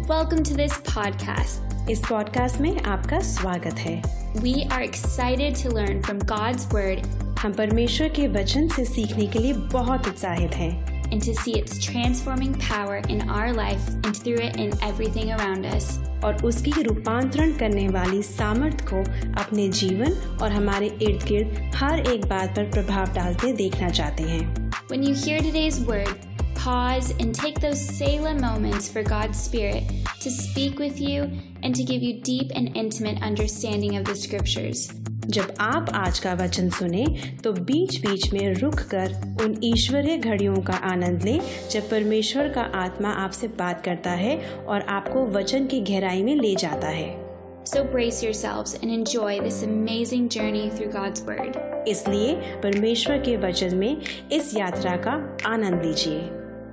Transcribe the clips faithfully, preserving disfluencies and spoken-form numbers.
Welcome to this podcast. इस podcast में आपका स्वागत है। We are excited to learn from God's Word हम परमेश्वर के वचन से सीखने के लिए बहुत उत्साहित हैं and to see its transforming power in our life and through it in everything around us. और उसकी रूपांतरण करने वाली सामर्थ्य को अपने जीवन और हमारे इर्द गिर्द हर एक बात पर प्रभाव डालते देखना चाहते हैं। When you hear today's word, pause and take those Selah moments for God's Spirit to speak with you and to give you deep and intimate understanding of the Scriptures. जब आप आज का वचन सुने तो बीच बीच में रुक कर उन ईश्वरीय घड़ियों का आनंद लें जब परमेश्वर का आत्मा आपसे बात करता है और आपको वचन की गहराई में ले जाता है। So brace yourselves and enjoy this amazing journey through God's Word. इसलिए परमेश्वर के वचन में इस यात्रा का आनंद लीजिए।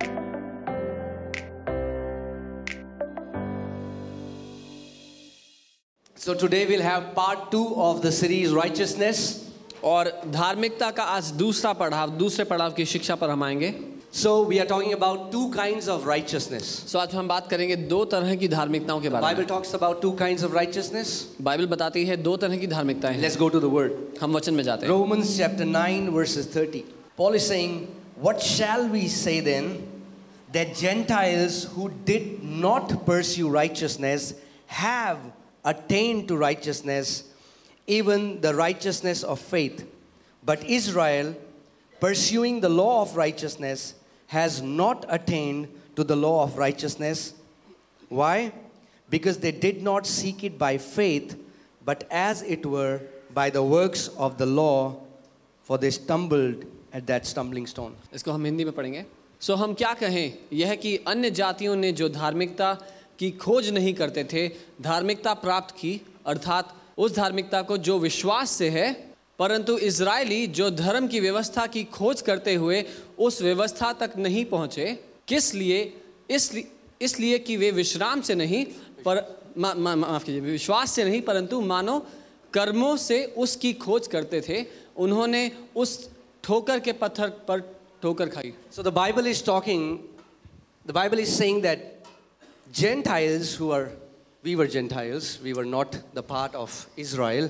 So today we'll have part two of the series Righteousness. और धार्मिकता का आज दूसरा पड़ाव दूसरे पड़ाव की शिक्षा पर हम आएंगे। So we are talking about two kinds of righteousness. सो आज हम बात करेंगे दो तरह की धार्मिकताओं के बारे में। Bible talks about two kinds of righteousness. Bible बताती है दो तरह की धार्मिकताएं हैं। Let's go to the word. हम वचन में जाते हैं। Romans chapter nine verses thirty. Paul is saying, "What shall we say then? That Gentiles who did not pursue righteousness have attained to righteousness, even the righteousness of faith. But Israel, pursuing the law of righteousness, has not attained to the law of righteousness. Why? Because they did not seek it by faith, but as it were by the works of the law, for they stumbled at that stumbling stone." इसको हम हिंदी में पढ़ेंगे। सो हम क्या कहें, यह कि अन्य जातियों ने जो धार्मिकता की खोज नहीं करते थे, धार्मिकता प्राप्त की, अर्थात उस धार्मिकता को जो विश्वास से है, परंतु इजरायली जो धर्म की व्यवस्था की खोज करते हुए उस व्यवस्था तक नहीं पहुँचे, किस लिए? इसलिए इसलिए कि वे विश्राम से नहीं पर मा, मा, माफ कीजिए विश्वास से नहीं परंतु मानो कर्मों से उसकी खोज करते थे, उन्होंने उस ठोकर के पत्थर पर ठोकर खाई। So the Bible is talking, the Bible is saying that Gentiles who are, we were Gentiles, we were not the part of Israel.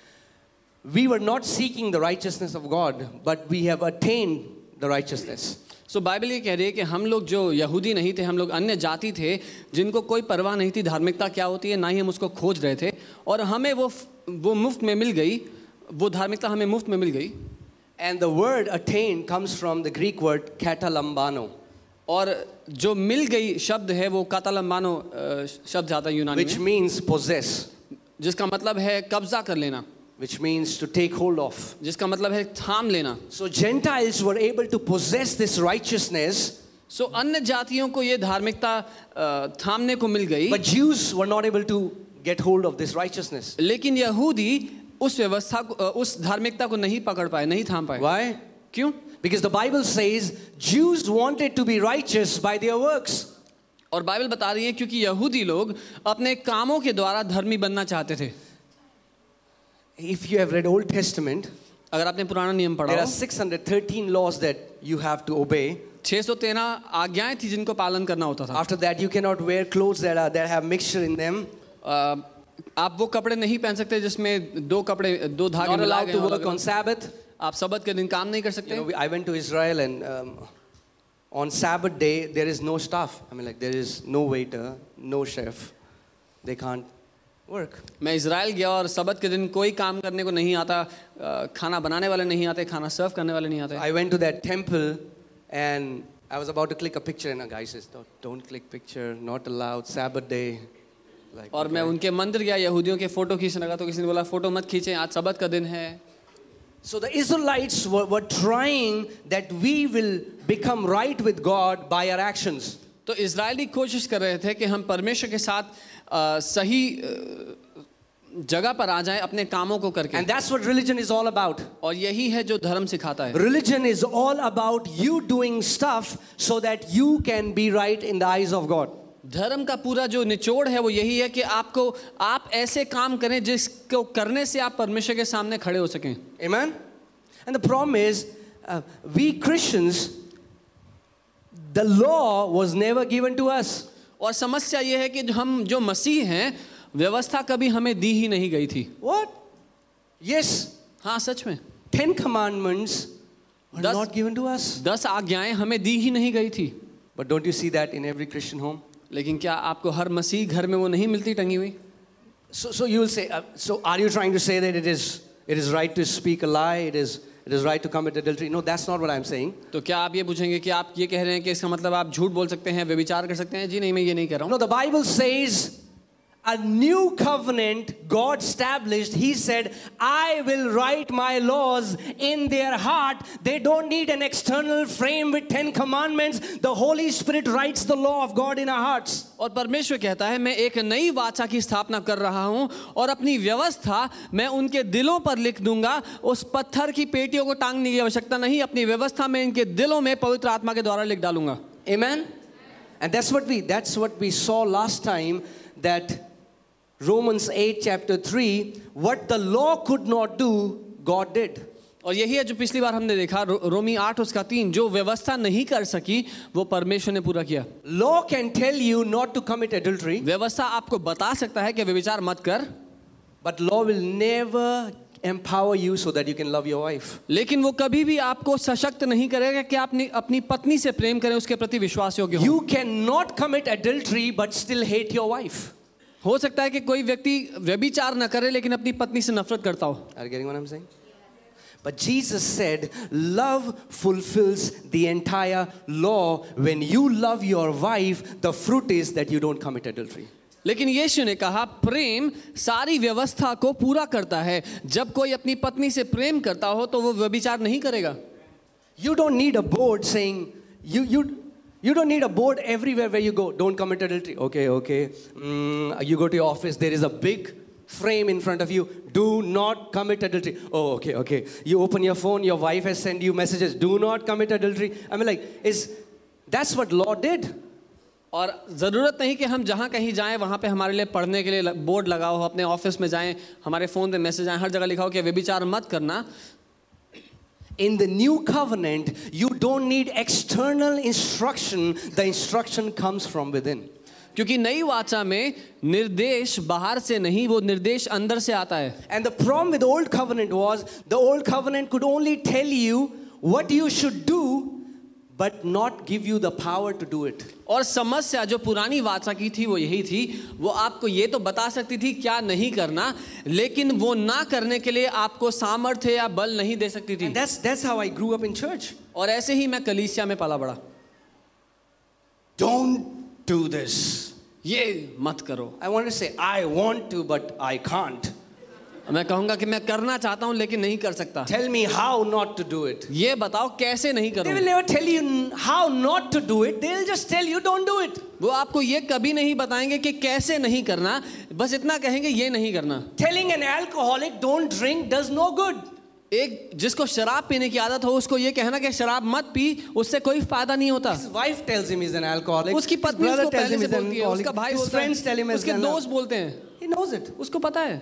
We were not seeking the righteousness of God, but we have attained the righteousness. So so, Bible ये कह रही है कि हम लोग जो यहूदी नहीं थे, हम लोग अन्य जाति थे जिनको कोई परवाह नहीं थी धार्मिकता क्या होती है, ना ही हम उसको खोज रहे थे, और हमें वो वो मुफ्त में मिल गई, वो धार्मिकता हमें मुफ्त में मिल गई। And the word attained comes from the Greek word katalambano. और जो मिल गई शब्द है वो कातालम्बानो शब्द आता है यूनानी में, which means possess, जिसका मतलब है कब्जा कर लेना, which means to take hold of, जिसका मतलब है थाम लेना। So Gentiles were able to possess this righteousness, so so, अन्य जातियों को ये धार्मिकता थामने को मिल गई, but Jews were not able to get hold of this righteousness. लेकिन यहूदी उस व्यवस्था को, उस धार्मिकता को नहीं पकड़ पाए, नहीं थाम पाए। Why? क्यों? Because the Bible says Jews wanted to be righteous by their works. और बाइबल बता रही है क्योंकि यहूदी लोग अपने कामों के द्वारा धर्मी बनना चाहते थे। If you have read Old Testament, अगर आपने पुराना नियम पढ़ा there हो, are six hundred thirteen laws that you have to obey. छह सौ तेरह आज्ञाएं थी जिनको पालन करना होता था। After that, you cannot wear clothes that are that have mixture in them. आ, आप वो कपड़े नहीं पहन सकते जिसमें दो कपड़े दो धागे Not मिलाए allowed गए to हों। work on Sabbath. आप सबत के दिन काम नहीं कर सकते। You know, I went to Israel and um, on Sabbath day there is no staff. I mean, like there is no waiter, no chef. They can't work. मैं इजराइल गया और सबत के दिन कोई काम करने को नहीं आता, खाना बनाने वाले नहीं आते, खाना सर्व करने वाले नहीं आते। I went to that temple and I was about to click a picture and a guy says, "Don't, don't click picture, not allowed, Sabbath day." Like, और मैं उनके मंदिर गया, यहूदियों के फोटो खींचने लगा तो किसी ने बोला फोटो मत खींचें, आज सबत का दिन है। So the Israelites were, were trying that we will become right with God by our actions. तो इजरायली कोशिश कर रहे थे कि हम परमेश्वर के साथ आ, सही जगह पर आ जाएं अपने कामों को करके। And that's what religion is all about. और यही है जो धर्म सिखाता है। Religion is all about you doing stuff so that you can be right in the eyes of God. धर्म का पूरा जो निचोड़ है वो यही है कि आपको आप ऐसे काम करें जिसको करने से आप परमेश्वर के सामने खड़े हो सकें। Amen? And the problem is, uh, we Christians, the law was never given to us. और समस्या ये है कि जो हम जो मसीह हैं, व्यवस्था कभी हमें दी ही नहीं गई थी। What? Yes. हाँ, सच में Ten commandments were दस- not given to us. दस आज्ञाएं हमें दी ही नहीं गई थी। But don't you see that in every Christian home? लेकिन क्या आपको हर मसीह घर में वो नहीं मिलती टंगी हुई? So, so you will say, uh, so are you trying to say that it is, it is right to speak a lie? It is, it is right to commit adultery? No, that's not what I'm saying. तो क्या आप ये पूछेंगे कि आप ये कह रहे हैं कि इसका मतलब आप झूठ बोल सकते हैं, व्यभिचार कर सकते हैं? जी नहीं, मैं ये नहीं कह रहा हूँ। No, the Bible says a new covenant God established. He said, I will write my laws in their heart. They don't need an external frame with ten commandments. The Holy Spirit writes the law of God in our hearts. और परमेश्वर कहता है, मैं एक नई वाचा की स्थापना कर रहा हूं और अपनी व्यवस्था मैं उनके दिलों पर लिख दूंगा। उस पत्थर की पेटियों को टांगने की आवश्यकता नहीं, अपनी व्यवस्था मैं इनके दिलों में पवित्र आत्मा के द्वारा लिख डालूंगा। Amen? And that's what we, that's what we saw last time, that Romans eight chapter three, what the law could not do, God did. और यही है जो पिछली बार हमने देखा, रो, रोमी आठ उसका तीन, जो व्यवस्था नहीं कर सकी वो परमेश्वर ने पूरा किया। Law can tell you not to commit adultery, व्यवस्था आपको बता सकता है कि व्यभिचार मत कर, but law will never empower you so that you can love your wife. लेकिन वो कभी भी आपको सशक्त नहीं करेगा कि आप अपनी अपनी पत्नी से प्रेम करें, उसके प्रति विश्वास योग्य हो। You cannot commit adultery but still hate your wife. हो सकता है कि कोई व्यक्ति व्यभिचार न करे लेकिन अपनी पत्नी से नफरत करता हो। Are you getting what I'm saying? But Jesus said, love fulfills the entire law. When you love your wife, the fruit is that you don't commit adultery. लेकिन यीशु ने कहा, प्रेम सारी व्यवस्था को पूरा करता है। जब कोई अपनी पत्नी से प्रेम करता हो तो वो व्यभिचार नहीं करेगा। You don't need a board saying, you you you don't need a board everywhere where you go, don't commit adultery. Okay, okay. Mm, you go to your office, there is a big frame in front of you, do not commit adultery. Oh, okay, okay. You open your phone, your wife has sent you messages, do not commit adultery. I mean, like, is that's what law did. और ज़रूरत नहीं कि हम जहाँ कहीं जाएं वहाँ पे हमारे लिए पढ़ने के लिए बोर्ड लगाओ हो, अपने ऑफिस में जाएं, हमारे फ़ोन पे मैसेज आए, हर जगह लिखा हो कि व्यभिचार मत करना। In the new covenant, you don't need external instruction. The instruction comes from within. क्योंकि नई वाचा में निर्देश बाहर से नहीं, वो निर्देश अंदर से आता है। And the problem with the old covenant was, the old covenant could only tell you what you should do, but not give you the power to do it. और समस्या जो पुरानी वाचा की थी वो यही थी, वो आपको ये तो बता सकती थी क्या नहीं करना, लेकिन वो ना करने के लिए आपको सामर्थ्य या बल नहीं दे सकती थी। And that's that's how I grew up in church. और ऐसे ही मैं कलीसिया में पला बड़ा। Don't do this. ये मत करो। I want to say I want to, but I can't. मैं कहूँगा कि मैं करना चाहता हूँ लेकिन नहीं कर सकता। Tell me how not to do it. ये बताओ कैसे नहीं They करूँ। will never tell you how not to do it. They'll just tell you don't do it. वो आपको ये कभी नहीं बताएंगे कि कैसे नहीं करना, बस इतना कहेंगे ये नहीं करना। Telling an alcoholic don't drink does no good. एक जिसको शराब पीने की आदत हो उसको ये कहना कि शराब मत पी, उससे कोई फायदा नहीं होता। His wife tells him he's an alcoholic. उसकी His पत्नी brother उसको tells पहले him से he's an बोलती है, alcoholic. उसका भाई His बोलता friends है, tell him he's उसके an दोस्त alcoholic. बोलते हैं, He knows it. उसको पता है,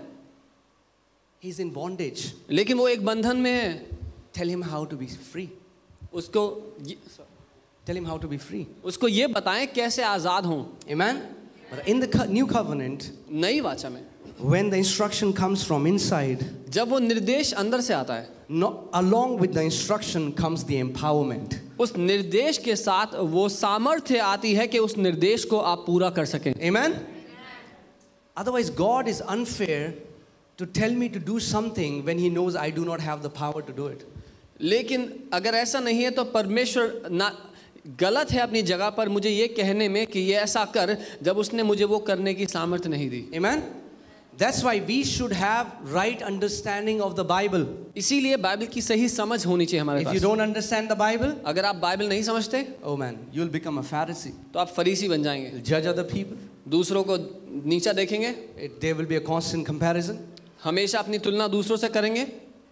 He's in bondage. लेकिन वो एक बंधन में है। Tell him how to be free. उसको ये, Tell him how to be free. उसको ये बताएं कैसे आजाद हों। Amen? But in the co- new covenant, नई वाचा में when the instruction comes from inside, जब वो निर्देश अंदर से आता है, no, along with the instruction comes the empowerment. उस निर्देश के साथ वो सामर्थ्य आती है कि उस निर्देश को आप पूरा कर सकें। Amen? Otherwise, God is unfair to tell me to do something when He knows I do not have the power to do it. लेकिन अगर ऐसा नहीं है तो परमेश्वर ना गलत है अपनी जगह पर मुझे ये कहने में कि ये ऐसा कर, जब उसने मुझे वो करने की सामर्थ्य नहीं दी। Amen? That's why we should have right understanding of the Bible. इसीलिए बाइबल की सही समझ होनी चाहिए हमारे If you pass. don't understand the Bible, अगर आप बाइबल नहीं समझते oh man, you'll become a Pharisee. तो आप फरीसी बन जाएंगे, You'll judge other people. दूसरों को नीचा देखेंगे, It, there will be a constant comparison. हमेशा अपनी तुलना दूसरों से करेंगे।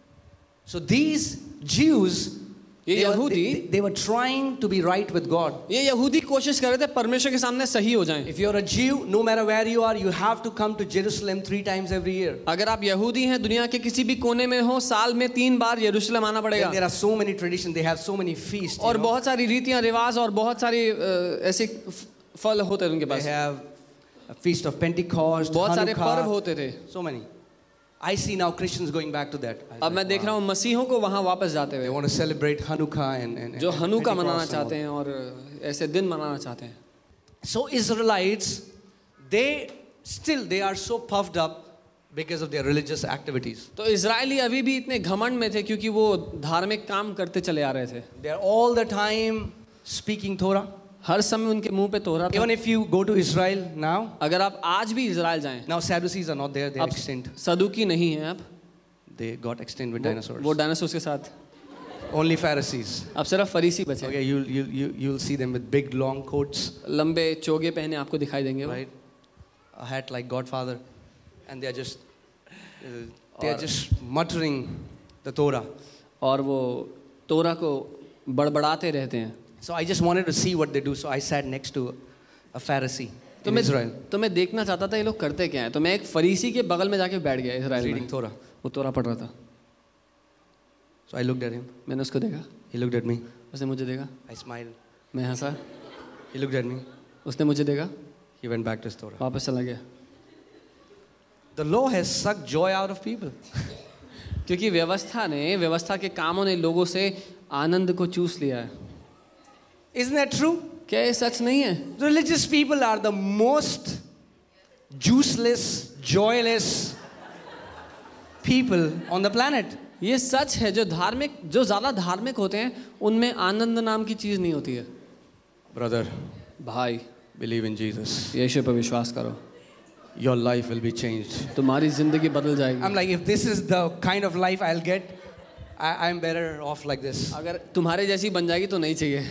So these Jews, ये they were, यहूदी they, they were trying to be right with God. ये यहूदी कोशिश कर रहे थे परमेश्वर के सामने सही हो जाएं। If you're a Jew, no matter where you are, you have to come to Jerusalem three times every year. अगर आप यहूदी हैं, दुनिया के किसी भी कोने में हो, साल में तीन बार यरूशलेम आना पड़ेगा। And there are so many traditions. They have so many feasts. you और know. बहुत सारी रीतियां रिवाज और बहुत सारी अ, ऐसी फल होते थे उनके They pass, have a feast of Pentecost, बहुत सारे पर्व Hanukkah, होते थे. so many. I see now Christians going back to that. I was अब मैं like, देख रहा wow. हूँ मसीहों को वहाँ वापस जाते They हुए, want to celebrate Hanukkah and, and, and जो हनुका Pentecost मनाना and चाहते all. हैं और ऐसे दिन मनाना चाहते हैं. So Israelites, they still they are so puffed up because of their religious activities. तो इजरायली अभी भी इतने घमंड में थे क्योंकि वो धार्मिक काम करते चले आ रहे थे. They are all the time speaking Torah. हर समय उनके मुंह पे तोहरा था. Even if you go to Israel now, अगर आप आज भी इजराइल जाएं, now Sadducees are not there; they are अब extinct. सदुकी नहीं है, अब They got extinct with वो, dinosaurs. वो डायनासोर्स के साथ Only Pharisees. अब सिर्फ फरीसी बचे. Okay, you you you you'll see them with big long coats, लंबे चोगे पहने आपको दिखाई देंगे वो. right? A hat like Godfather, and they are just uh, they are और- just muttering the Torah. और वो तोरा को बड़बड़ाते रहते हैं. So I just wanted to see what they do. So I sat next to a Pharisee तो in मैं Israel, तो मैं देखना चाहता था ये लोग करते क्या हैं. तो मैं एक फरीसी के बगल में जाके बैठ गया इजराइल reading में. Torah. वो तोरा पढ़ रहा था. So I looked at him. मैंने उसको देखा, He looked at me. उसने मुझे देखा, I smiled. मैं हंसा, He looked at me. उसने मुझे देखा, He went back to his Torah. वापस चला गया. The law has sucked joy out of people. क्योंकि व्यवस्था ने व्यवस्था के कामों ने लोगों से आनंद को चूस लिया है. Isn't that true? क्या ये सच नहीं है? Religious people are the most juiceless, joyless people on the planet. ये सच है. जो धार्मिक जो ज्यादा धार्मिक होते हैं उनमें आनंद नाम की चीज नहीं होती है. Brother, भाई, believe in Jesus. यीशु पर विश्वास करो, Your life will be changed. तुम्हारी जिंदगी बदल जाएगी. I'm like, if this is the kind of life I'll get, I, I'm better off like this. अगर तुम्हारे जैसी बन जाएगी तो नहीं चाहिए.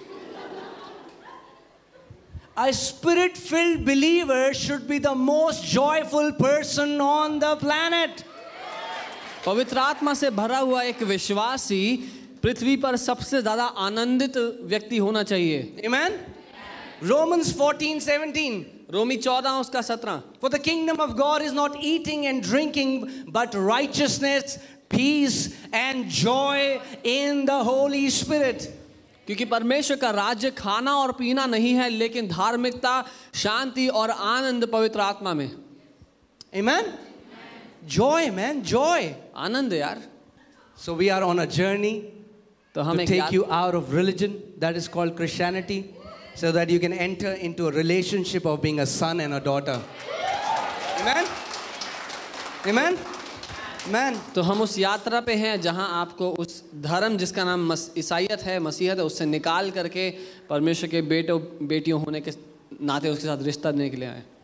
A spirit-filled believer should be the most joyful person on the planet. पवित्र आत्मा से भरा हुआ एक विश्वासी पृथ्वी पर सबसे ज्यादा आनंदित व्यक्ति होना चाहिए. Amen? Romans fourteen seventeen. रोमी चौदह उसका सत्रह. For the kingdom of God is not eating and drinking, but righteousness, peace, and joy in the Holy Spirit. क्योंकि परमेश्वर का राज्य खाना और पीना नहीं है, लेकिन धार्मिकता, शांति और आनंद पवित्र आत्मा में. Amen? Joy, man, joy. आनंद यार. So we are on a journey तो हम to एक take यात- you out of religion that is called Christianity, so that you can enter into a relationship of being a son and a daughter. Amen? Amen? Man, तो हम उस यात्रा पे हैं जहां आपको उस धर्म जिसका नाम मस, ईसाईयत है, मसीहत है, उससे निकाल करके परमेश्वर के बेटों बेटियों होने के नाते उसके साथ रिश्ता देने के लिए आए.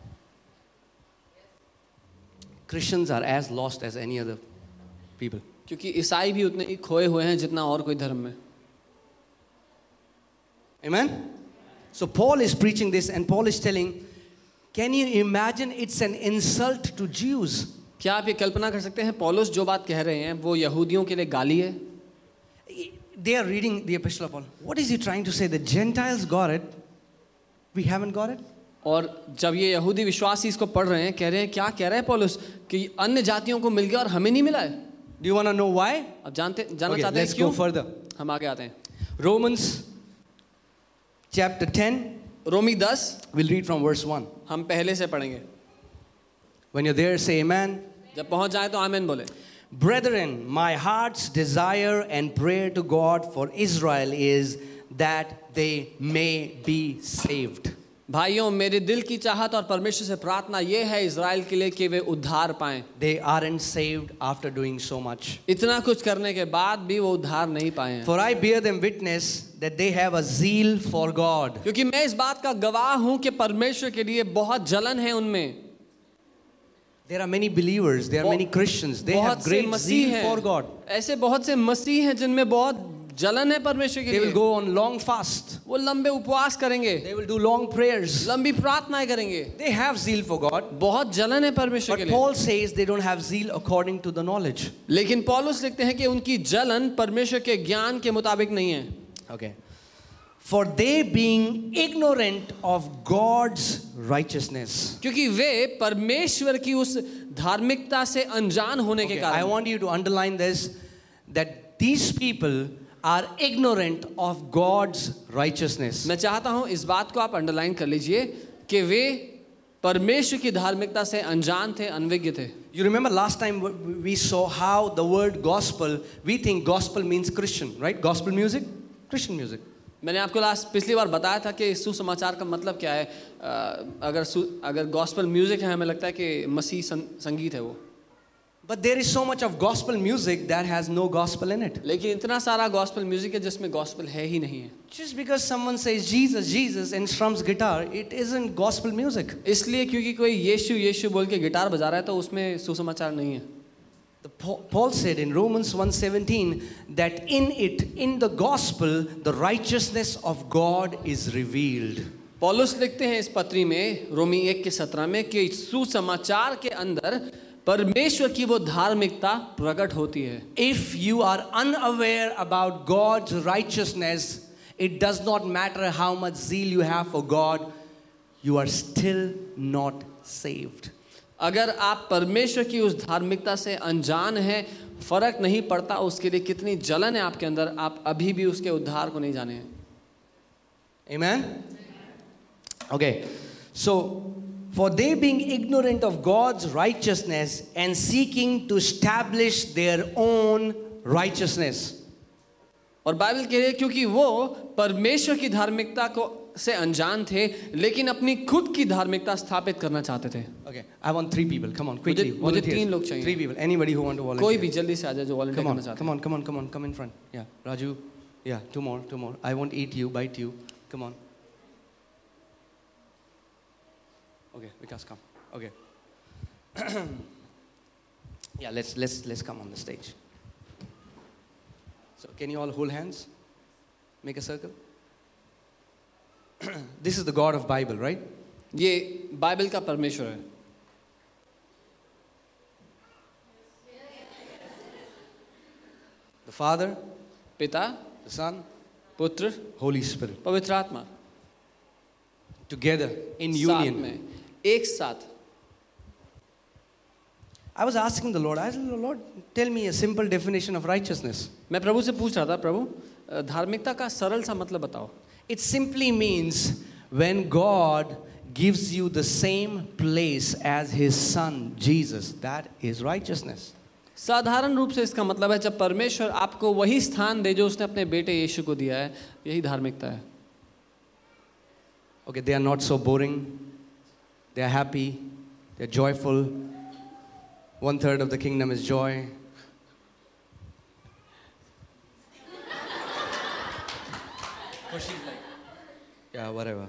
Christians are as lost as any other people. क्योंकि ईसाई भी उतने ही खोए हुए हैं जितना और कोई धर्म में. Amen? So Paul is preaching this, and Paul is telling, can you imagine it's an insult to Jews? क्या आप ये कल्पना कर सकते हैं पौलुस जो बात कह रहे हैं वो यहूदियों के लिए गाली है? They are reading the epistle of Paul. What is he trying to say? The Gentiles got it. We haven't got it. और जब ये यहूदी विश्वासी इसको पढ़ रहे हैं, कह रहे हैं क्या कह रहे हैं पौलुस कि अन्य जातियों को मिल गया और हमें नहीं मिला है. Do you want to know why? अब जानते जानना Okay, चाहते let's हैं go क्यों? further. हम आगे आते हैं. Romans chapter ten, रोमी दस we'll read from verse one. हम पहले से पढ़ेंगे. When you're there, say amen. जब पहुंच जाए तो आमीन बोले. Brethren, my heart's desire and prayer to God for Israel is that they may be saved. भाइयों, मेरे दिल की चाहत और परमेश्वर से प्रार्थना ये है इज़राइल के लिए कि वे उद्धार पाएं. They aren't saved after doing so much. इतना कुछ करने के बाद भी वो उद्धार नहीं पाए हैं. For I bear them witness that they have a zeal for God. क्योंकि मैं इस बात का गवाह हूं कि परमेश्वर के लिए बहुत जलन है उनमें. There are many believers, there are many Christians. They have बहुत से great मसीह zeal हैं. for God. ऐसे बहुत से मसीह हैं जिनमें बहुत जलन है परमेश्वर के They will लिए. go on long fast. वो लंबे उपवास करेंगे, They will do long prayers. लंबी प्रार्थनाएं करेंगे. They have zeal for God. बहुत जलन है परमेश्वर के But लिए. Paul says they don't have zeal according to the knowledge. लेकिन पौलुस लिखते हैं कि उनकी जलन परमेश्वर के ज्ञान के मुताबिक नहीं है. Okay. For they being ignorant of God's righteousness. क्योंकि वे परमेश्वर की उस धार्मिकता से अनजान होने के Okay, I कारण. want you to underline this, that these people are ignorant of God's righteousness. मैं चाहता हूं इस बात को आप अंडरलाइन कर लीजिए कि वे परमेश्वर की धार्मिकता से अनजान थे, अनविज्ञ थे। You remember last time we saw how the word gospel, we think gospel means Christian, right? Gospel music, Christian music. मैंने आपको लास्ट पिछली बार बताया था कि सुसमाचार का मतलब क्या है। अगर सु, अगर गॉस्पल म्यूजिक है, हमें लगता है कि मसीह संगीत है वो। But there is so much of gospel music that has no gospel in it. लेकिन इतना सारा गॉस्पल म्यूजिक है जिसमें गॉस्पल है ही नहीं है। Just because someone says Jesus, Jesus and strums guitar, it isn't gospel music. इसलिए क्योंकि कोई यीशु यीशु बोल के गिटार बजा रहा है तो उसमें सुसमाचार नहीं है। The Paul said in Romans one seventeen that in it, in the gospel, the righteousness of God is revealed. पौलुस लिखते हैं इस पत्री में रोमी एक के सत्रह में कि सुसमाचार के अंदर परमेश्वर की वो धार्मिकता प्रकट होती है। If you are unaware about God's righteousness, it does not matter how much zeal you have for God, you are still not saved. अगर आप परमेश्वर की उस धार्मिकता से अनजान हैं, फर्क नहीं पड़ता उसके लिए कितनी जलन है आपके अंदर, आप अभी भी उसके उद्धार को नहीं जाने हैं। Amen? Okay, so for they being ignorant of God's righteousness and seeking to establish their own righteousness. और बाइबल कह रही है क्योंकि वो परमेश्वर की धार्मिकता को से अनजान थे लेकिन अपनी खुद की धार्मिकता स्थापित करना चाहते थे। Okay, I want three people. Come on, quickly. मुझे, मुझे तीन लोग चाहिए। Three people. Anybody who want to volunteer. कोई भी जल्दी से आ जाए जो वॉलंटियर करना चाहता है। Come on, come on, come on, come in front. Yeah, Raju. Yeah, two more, two more. I won't eat you, bite you. Come on. Okay, Vikas, come. Okay. Yeah, let's let's let's come on the stage. So, can you all hold hands? Make a circle. This is the God of Bible, right? ये Bible का परमेश्वर है। The Father, पिता, the Son, पुत्र, Holy Spirit. पवित्र आत्मा। Together in साथ union. में, एक साथ। I was asking the Lord, I said, Lord, tell me a simple definition of righteousness. मैं प्रभु से पूछ रहा था, प्रभु धार्मिकता का सरल सा मतलब बताओ। It simply means when God gives you the same place as His Son, Jesus. That is righteousness. साधारण रूप से इसका मतलब है जब परमेश्वर आपको वही स्थान दे जो उसने अपने बेटे यीशु को दिया है, यही धार्मिकता है। Okay, they are not so boring. They are happy. They are joyful. One third of the kingdom is joy. Or she's like, yeah, whatever.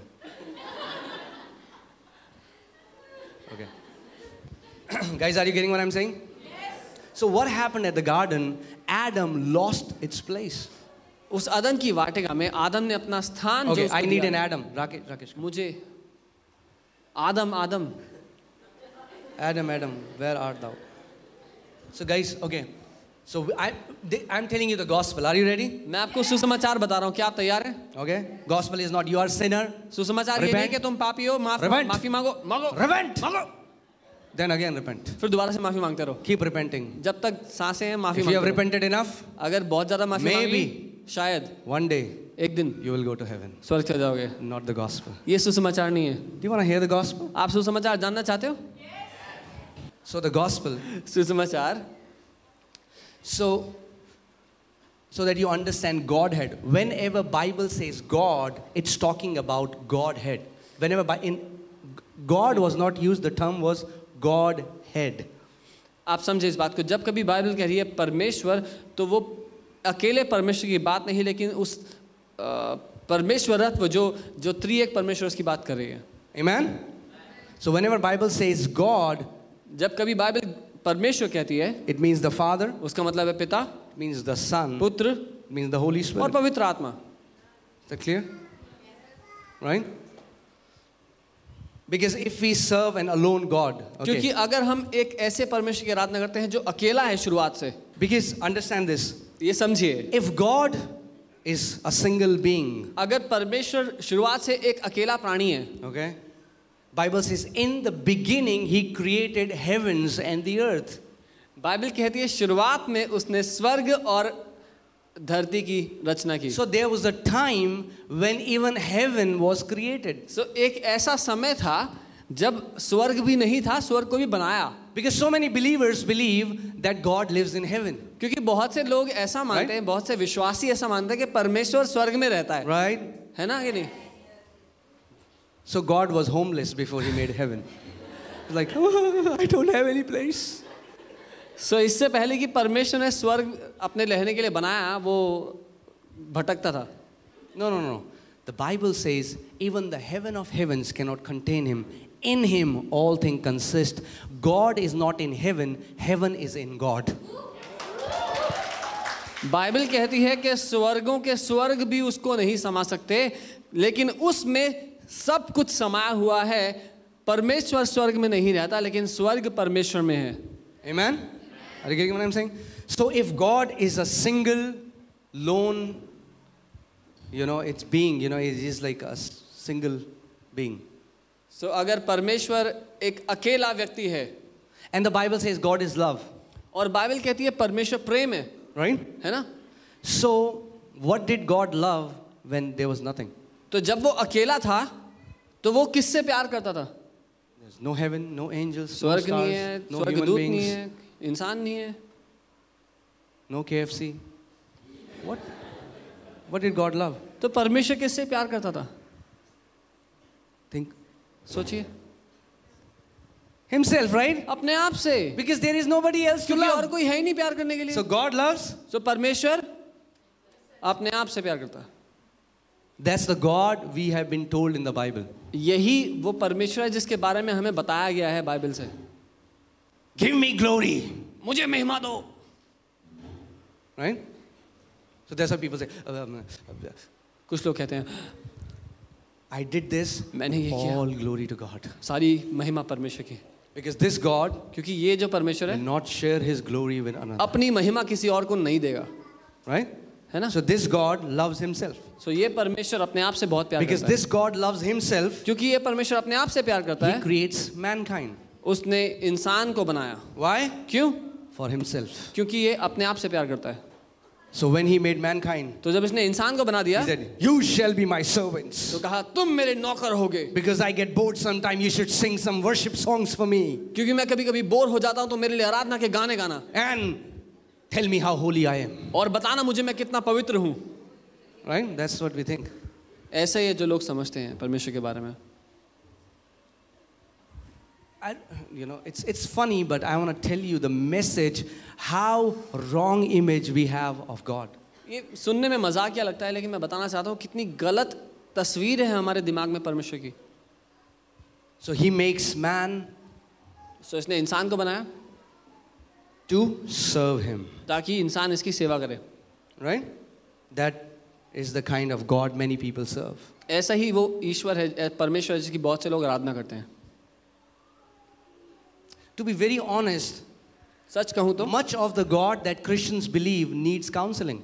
Okay. Guys, are you getting what I'm saying? Yes. So what happened at the garden? Adam lost its place. उस अदन की वाटिका में आदम ने अपना स्थान Okay, जो I उसको need दिया, an Adam. Rakesh, Rakesh. मुझे आदम आदम Adam, Adam, where art thou? So guys, okay. So I, they, I'm telling you the gospel. Are you ready? मैं आपको सुसमाचार बता रहा हूँ, क्या आप तैयार हैं? Okay. Gospel is not you are sinner. सुसमाचार ये नहीं कि तुम पापी हो, माफ Repent. माफी मांगो मांगो Repent. मांगो, Then again repent. फिर दोबारा से माफी मांगते रहो। Keep repenting. जब तक सांसें हैं माफी If you have मांगते रहो। repented enough, अगर बहुत ज्यादा माफी मांग ली, maybe शायद one day एक दिन you will go to heaven. स्वर्ग चले जाओगे। Not the gospel. ये सुसमाचार नहीं है। Do you want to hear the gospel? आप सुसमाचार जानना चाहते हो? So the gospel. सुसमाचार So, so that you understand Godhead. Whenever Bible says God, it's talking about Godhead. Whenever by in God was not used, the term was Godhead. आप समझे इस बात को, जब कभी बाइबल कह रही है परमेश्वर तो वो अकेले परमेश्वर की बात नहीं, लेकिन उस परमेश्वरत्व जो जो त्रिएक परमेश्वर की बात कर रही है। Amen? So whenever Bible says God, जब कभी बाइबल परमेश्वर कहती है, it means the Father, उसका मतलब है पिता, it means the Son, पुत्र it means the Holy और Spirit. पवित्र आत्मा। Is that clear? Right? Because if we serve an alone God, क्योंकि okay. अगर हम एक ऐसे परमेश्वर की आराधना करते हैं जो अकेला है शुरुआत से, Because understand this, ये समझिए, if God is a single being, अगर परमेश्वर शुरुआत से एक अकेला प्राणी है, okay, Bible says in the beginning He created heavens and the earth. Bible कहती है शुरुआत में उसने स्वर्ग और धरती की रचना की। So there was a time when even heaven was created. So so, एक ऐसा समय था जब स्वर्ग भी नहीं था, स्वर्ग को भी बनाया। Because so many believers believe that God lives in heaven. क्योंकि बहुत से लोग ऐसा मानते Right? हैं, बहुत से विश्वासी ऐसा मानते हैं कि परमेश्वर स्वर्ग में रहता है, Right? है ना कि नहीं? So God was homeless before he made heaven. Like, oh, I don't have any place. So so, इससे पहले कि परमेश्वर ने स्वर्ग अपने रहने के लिए बनाया, वो भटकता था। No, no, no. The Bible says even the heaven of heavens cannot contain him. In him all things consist. God is not in heaven, heaven is in God. Bible कहती है कि स्वर्गों के स्वर्ग भी उसको नहीं समा सकते, लेकिन उसमें सब कुछ समाया हुआ है। परमेश्वर स्वर्ग में नहीं रहता, लेकिन स्वर्ग परमेश्वर में है। Amen? Are you getting what I'm saying? So if God is a single, lone, you know, it's being, you know, it is like a single being. So so, अगर परमेश्वर एक अकेला व्यक्ति है, And the Bible says God is love. और Bible कहती है परमेश्वर प्रेम है, Right? है ना? So what did God love when there was nothing? तो जब वो अकेला था तो वो किससे प्यार करता था? There's no heaven, no angels, no स्वर्ग stars, नहीं है, no स्वर्ग human दूत नहीं beings, है, इंसान नहीं है, no K F C. What? What did God love? तो परमेश्वर किससे प्यार करता था? Think. सोचिए, Himself, right? अपने आप से, Because there is nobody else to क्योंकि और love. कोई है ही नहीं प्यार करने के लिए। So God loves. तो परमेश्वर अपने आप से प्यार करता है। That's the God we have been told in the Bible. यही वो परमेश्वर है जिसके बारे में हमें बताया गया है बाइबल से। Give me glory. मुझे महिमा दो। Right? So that's what people say. Um, कुछ लोग कहते हैं I did this. मैंने ये किया, All glory to God. सारी महिमा परमेश्वर की। Because this God क्योंकि ये जो परमेश्वर will है not share his glory with another. अपनी महिमा किसी और को नहीं देगा, Right? है ना? So this God loves himself. सो ये परमेश्वर अपने आप से बहुत प्यार Because करता है। this God loves himself, क्योंकि ये परमेश्वर अपने आप से प्यार करता he है, creates mankind. उसने इंसान को बनाया। Why? क्यों? For himself. क्योंकि ये अपने आप से प्यार करता है। So when he made mankind, तो जब इसने इंसान को बना दिया he said, you shall be my servants. तो कहा तुम मेरे नौकर होगे, Because I get bored sometime, you should sing some worship songs for me. क्योंकि मैं कभी कभी बोर हो जाता हूँ तो मेरे लिए आराधना के गाने गाना And tell me how holy I am. और बताना मुझे मैं कितना पवित्र हूँ। Right? That's what we think. ऐसे ही जो लोग समझते हैं परमेश्वर के बारे में। I, you know, it's, it's funny, but I want to tell you the message, how wrong image we have of God. ये सुनने में मजाकिया लगता है, लेकिन मैं बताना चाहता हूँ कितनी गलत तस्वीर है हमारे दिमाग में परमेश्वर की। So he makes man सो इसने इंसान को बनाया to serve him. ताकि इंसान इसकी सेवा करे। Right? That is the kind of God many people serve. ऐसा ही वो ईश्वर है, परमेश्वर है, जिसकी बहुत से लोग आराधना करते हैं। To be very honest, सच कहूँ तो much of the God that Christians believe needs counseling.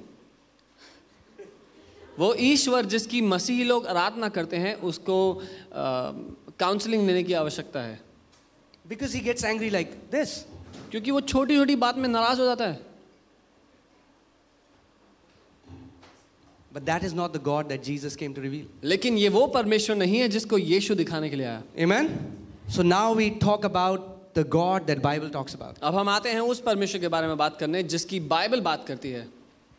वो ईश्वर जिसकी मसीही लोग आराधना करते हैं उसको काउंसलिंग लेने की आवश्यकता है। Because he gets angry like this. क्योंकि वो छोटी छोटी बात में नाराज हो जाता है। But that is not the God that Jesus came to reveal. लेकिन ये वो परमेश्वर नहीं है जिसको यीशु दिखाने के लिए आया। Amen? So now we talk about the God that Bible talks about. अब हम आते हैं उस परमेश्वर के बारे में बात करने जिसकी बाइबल बात करती है।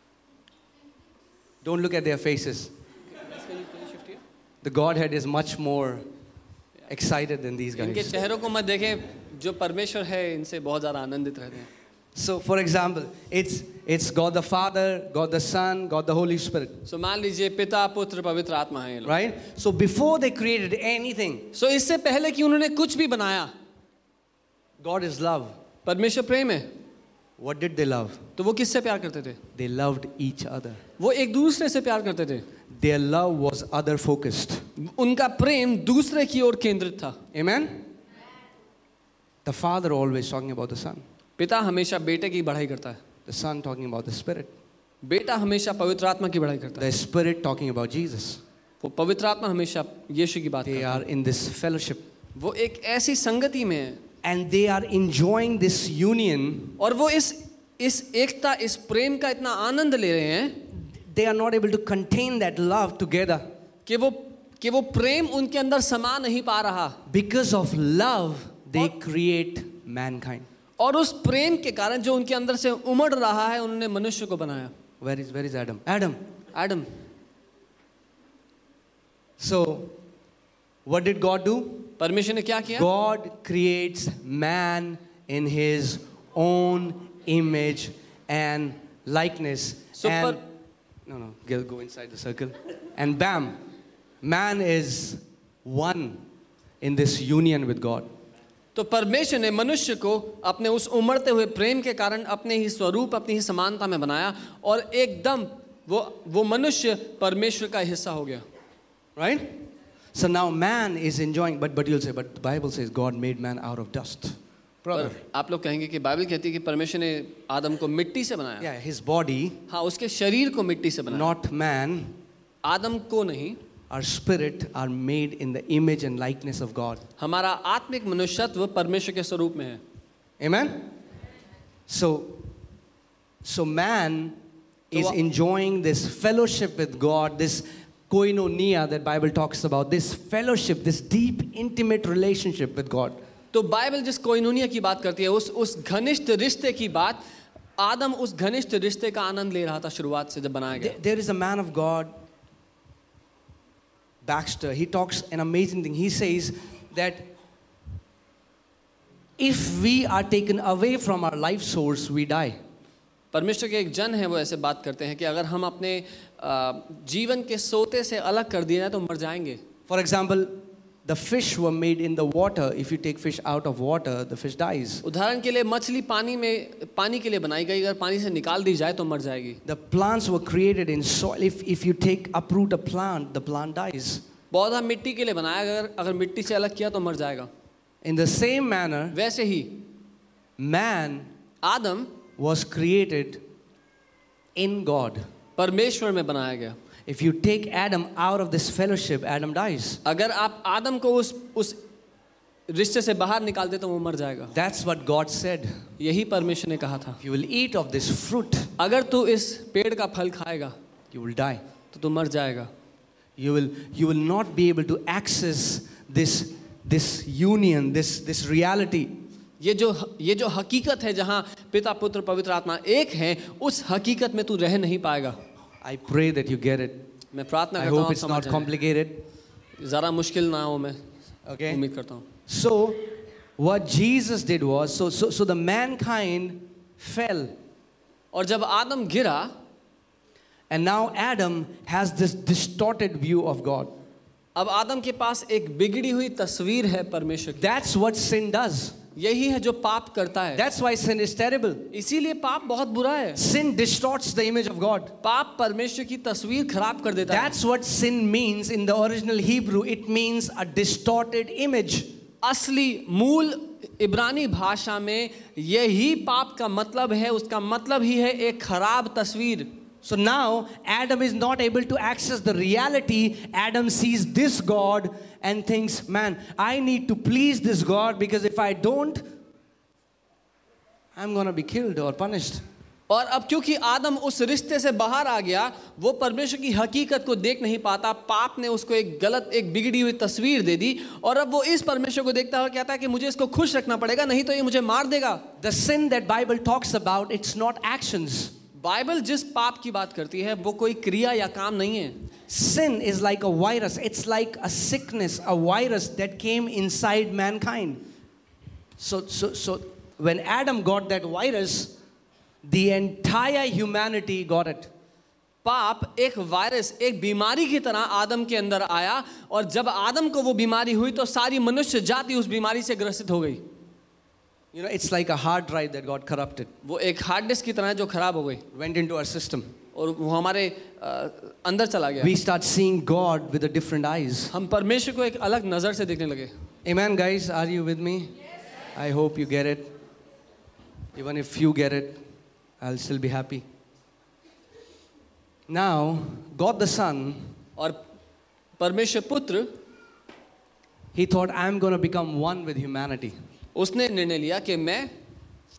Don't look at their faces. The Godhead is much more excited than these इनके guys. चेहरों को मत देखें, जो परमेश्वर है इनसे बहुत ज़्यादा आनंदित रहते हैं। So for example, it's it's God the Father, God the Son, God the Holy Spirit. सो मान लीजिए पिता पुत्र पवित्र आत्मा है ये लोग। Right? So before they created anything, सो इससे पहले कि उन्होंने कुछ भी बनाया, God is love. परमेश्वर प्रेम है। What did they love? तो वो किससे प्यार करते थे? They loved each other. वो एक दूसरे से प्यार करते थे। Their love was other focused. उनका प्रेम दूसरे की ओर केंद्रित था। Amen? The Father always talking about the Son. पिता हमेशा बेटे की बढ़ाई करता है, The Son talking about the Spirit. बेटा हमेशा पवित्र आत्मा की बढ़ाई करता है, The Spirit talking about Jesus. वो पवित्र आत्मा हमेशा यीशु की बात They करता are in this fellowship. है। वो एक ऐसी संगति में है And they are enjoying this union और वो इस इस एकता, इस प्रेम का इतना आनंद ले रहे हैं they are not able to contain that love together. कि वो कि वो प्रेम उनके अंदर समा नहीं पा रहा. Because of love, they create mankind. और उस प्रेम के कारण जो उनके अंदर से उमड़ रहा है, उन्होंने मनुष्य को बनाया. Where is where is Adam? Adam. Adam. So, what did God do? परमेश्वर ने क्या किया? God creates man in His own image and likeness. So, and, per- no, no, go go inside the circle. And bam, man is one in this union with God. तो परमेश्वर ने मनुष्य को अपने उस उमड़ते हुए प्रेम के कारण अपने ही स्वरूप, अपनी ही समानता में बनाया और एकदम वो वो मनुष्य परमेश्वर का हिस्सा हो गया. Right? So now man is enjoying, but but you'll say, but the Bible says God made man out of dust. Brother. पर आप लोग कहेंगे कि बाइबल कहती है कि परमेश्वर ने आदम को मिट्टी से बनाया. Yeah, his body, हाँ, उसके शरीर को मिट्टी से बनाया. not man. आदम को नहीं. Our spirit are made in the image and likeness of God. हमारा आत्मिक मनुष्यत्व परमेश्वर के स्वरूप में है. Amen? So, so man is So, enjoying this fellowship with God, this koinonia that Bible talks about, this fellowship, this deep, intimate relationship with God. तो Bible जिस कोइनूनिया की बात करती है, उस उस घनिष्ठ रिश्ते की बात, आदम उस घनिष्ठ रिश्ते का आनंद ले रहा था शुरुआत से जब बनाया गया. There- There is a man of God, Baxter. He talks an amazing thing. He says that if we are taken away from our life source, we die. परमेश्वर के एक जन है, वो ऐसे बात करते हैं कि अगर हम अपने अ, जीवन के सोते से अलग कर दिए जाए तो मर जाएंगे. For example, the fish were made in the water. If you take fish out of water, the fish dies. उदाहरण के लिए मछली पानी में पानी के लिए बनाई गई, अगर पानी से निकाल दी जाए तो मर जाएगी. The plants were created in soil. If, if you take uproot a plant, the plant dies. पौधा मिट्टी के लिए बनाया, अगर अगर मिट्टी से अलग किया तो मर जाएगा. In the same manner, वैसे ही man Adam was created in God. परमेश्वर में बनाया गया. If you take Adam out of this fellowship, Adam dies. अगर आप आदम को उस उस रिश्ते से बाहर निकाल दे तो वो मर जाएगा. That's what God said. यही परमेश्वर ने कहा था. If you will eat of this fruit, अगर तू इस पेड़ का फल खाएगा you will die. तो तू मर जाएगा. You will, you will not be able to access this, this union, this, this reality. ये जो ये जो हकीकत है जहाँ पिता पुत्र पवित्र आत्मा एक हैं, उस हकीकत में तू रह नहीं पाएगा. I pray that you get it. मैं प्रार्थना I करता हूँ hope आप it's समझ not जाएं. complicated. ज़रा मुश्किल ना हो, मैं Okay? उम्मीद करता हूँ. So, what Jesus did was, so, so, so the mankind fell. और जब आदम गिरा, And now Adam has this distorted view of God. अब आदम के पास एक बिगड़ी हुई तस्वीर है परमेश्वर की. That's what sin does. यही है जो पाप करता है. That's why sin is terrible. इसीलिए पाप बहुत बुरा है. Sin distorts the image of God. पाप परमेश्वर की तस्वीर खराब कर देता है. That's what sin means in the original Hebrew. It means a distorted image. असली मूल इब्रानी भाषा में यही पाप का मतलब है. उसका मतलब ही है एक खराब तस्वीर. So now Adam is not able to access the reality. Adam sees this God and thinks, man, I need to please this God, because if I don't, I'm going to be killed or punished. और अब क्योंकि आदम उस रिश्ते से बाहर आ गया, वो परमेश्वर की हकीकत को देख नहीं पाता. पाप ने उसको एक गलत, एक बिगड़ी हुई तस्वीर दे दी और अब वो इस परमेश्वर को देखता है और कहता है कि मुझे इसको खुश रखना पड़ेगा, नहीं तो ये मुझे मार देगा. The sin that Bible talks about, it's not actions. Bible जिस पाप की बात करती है वो कोई क्रिया या काम नहीं है. Sin is like a virus. It's like a sickness, a virus that came inside mankind. So, so, so when Adam got that virus, the entire humanity got it. पाप एक वायरस, एक बीमारी की तरह आदम के अंदर आया और जब आदम को वो बीमारी हुई तो सारी मनुष्य जाति उस बीमारी से ग्रसित हो गई. You know, it's like a hard drive that got corrupted. वो एक हार्ड डिस्क की तरह है जो खराब हो गई Went into our system. और वो हमारे अ, अंदर चला गया. We start seeing God with a different eyes. हम परमेश्वर को एक अलग नजर से देखने लगे. Amen, guys. Are you with me? I hope you get it. Even if you get it, I'll still be happy. Now, God the Son, और परमेश्वर पुत्र, He thought, I'm going to become one with humanity. उसने निर्णय लिया कि मैं